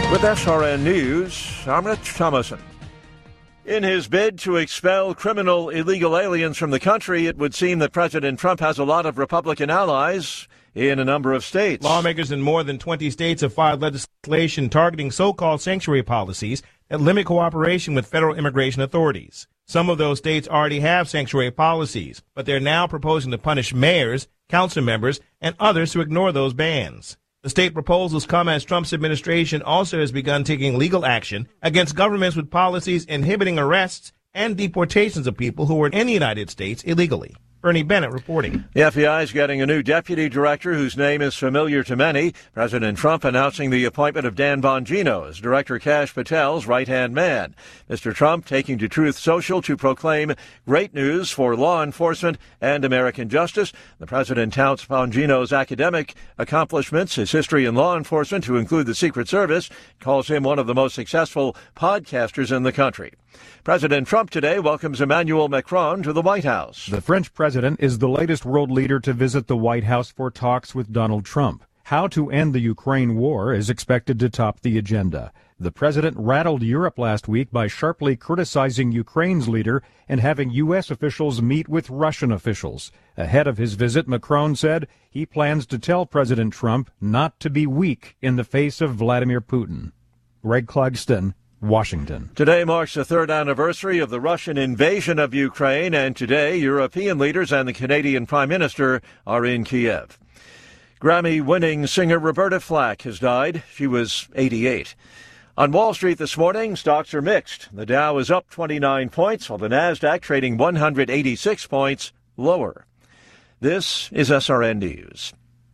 With SRN News, I'm Rich Thomason. In his bid to expel criminal illegal aliens from the country, it would seem that President Trump has a lot of Republican allies in a number of states. Lawmakers in more than 20 states have filed legislation targeting so-called sanctuary policies that limit cooperation with federal immigration authorities. Some of those states already have sanctuary policies, but they're now proposing to punish mayors, council members, and others who ignore those bans. The state proposals come as Trump's administration also has begun taking legal action against governments with policies inhibiting arrests and deportations of people who were in the United States illegally. Bernie Bennett reporting. The FBI is getting a new deputy director whose name is familiar to many. President Trump announcing the appointment of Dan Bongino as Director Kash Patel's right-hand man. Mr. Trump taking to Truth Social to proclaim great news for law enforcement and American justice. The president touts Bongino's academic accomplishments, his history in law enforcement, to include the Secret Service, calls him one of the most successful podcasters in the country. President Trump today welcomes Emmanuel Macron to the White House. The French president is the latest world leader to visit the White House for talks with Donald Trump. How to end the Ukraine war is expected to top the agenda. The president rattled Europe last week by sharply criticizing Ukraine's leader and having U.S. officials meet with Russian officials. Ahead of his visit, Macron said he plans to tell President Trump not to be weak in the face of Vladimir Putin. Greg Clugston, Washington. Today marks the third anniversary of the Russian invasion of Ukraine, and today European leaders and the Canadian Prime Minister are in Kiev. Grammy-winning singer Roberta Flack has died. She was 88. On Wall Street this morning, stocks are mixed. The Dow is up 29 points, while the Nasdaq trading 186 points lower. This is SRN News.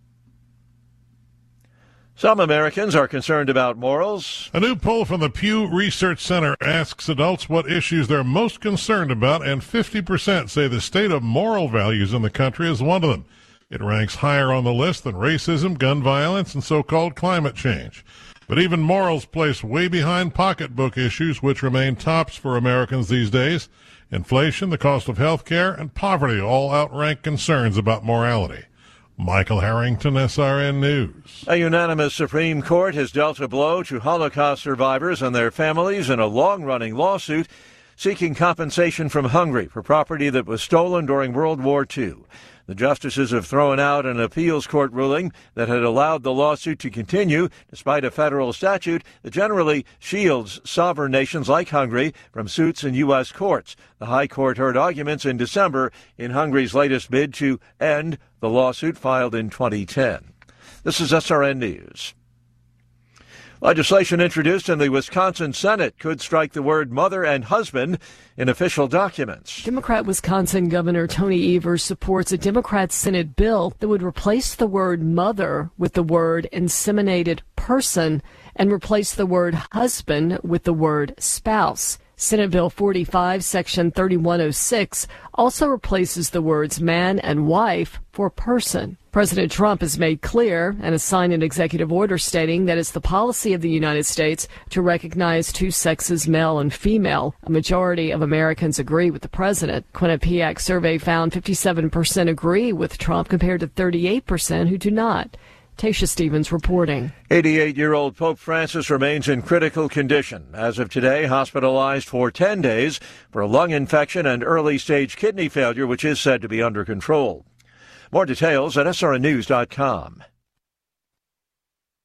Some Americans are concerned about morals. A new poll from the Pew Research Center asks adults what issues they're most concerned about, and 50% say the state of moral values in the country is one of them. It ranks higher on the list than racism, gun violence, and so-called climate change. But even morals place way behind pocketbook issues, which remain tops for Americans these days. Inflation, the cost of health care, and poverty all outrank concerns about morality. Michael Harrington, SRN News. A unanimous Supreme Court has dealt a blow to Holocaust survivors and their families in a long-running lawsuit seeking compensation from Hungary for property that was stolen during World War II. The justices have thrown out an appeals court ruling that had allowed the lawsuit to continue despite a federal statute that generally shields sovereign nations like Hungary from suits in U.S. courts. The High Court heard arguments in December in Hungary's latest bid to end the lawsuit filed in 2010. This is SRN News. Legislation introduced in the Wisconsin Senate could strike the word mother and husband in official documents. Democrat Wisconsin Governor Tony Evers supports a Democrat Senate bill that would replace the word mother with the word inseminated person and replace the word husband with the word spouse. Senate Bill 45, Section 3106, also replaces the words man and wife for person. President Trump has made clear and has signed an executive order stating that it's the policy of the United States to recognize two sexes, male and female. A majority of Americans agree with the president. Quinnipiac survey found 57% agree with Trump compared to 38% who do not. Tasha Stevens reporting. 88-year-old Pope Francis remains in critical condition. As of today, hospitalized for 10 days for a lung infection and early-stage kidney failure, which is said to be under control. More details at srnnews.com.